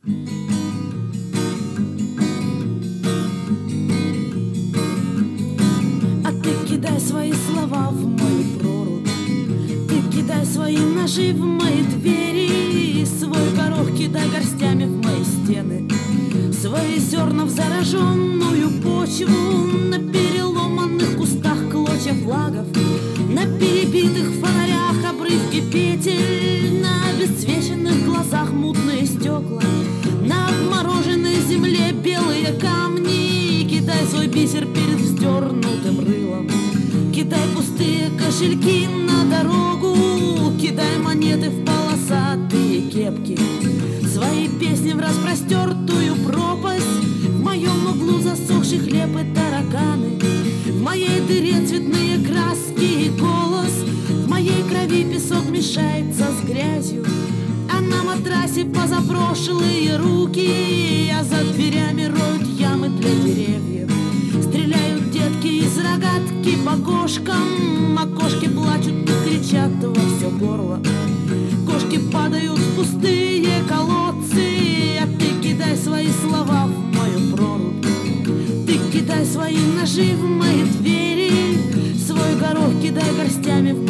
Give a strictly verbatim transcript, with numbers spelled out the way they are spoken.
А ты кидай свои слова в мою прорубь, ты кидай свои ножи в мои двери, свой горох кидай горстями в мои стены, свои зерна в зараженную почву, на переломанных кустах клочья флагов, на перебитых фонарях обрывки петель, на обесцвеченных глазах мутные стекла, на обмороженной земле белые камни. Кидай свой бисер перед вздернутым рылом, кидай пустые кошельки на дорогу, кидай монеты в полосатые кепки, свои песни в распростертую пропасть. В моем углу засохший хлеб и тараканы, в моей дыре цветные краски и голос, в моей крови песок мешается с грязью, а на матрасе позапрошлые руки, а за дверями роют ямы для деревьев. Стреляют детки из рогатки по кошкам, а кошки плачут и кричат во все горло. Кошки падают в пустые колодцы, а ты кидай свои слова в мою прорубь, ты кидай свои ножи в мои двери, свой горох кидай горстями в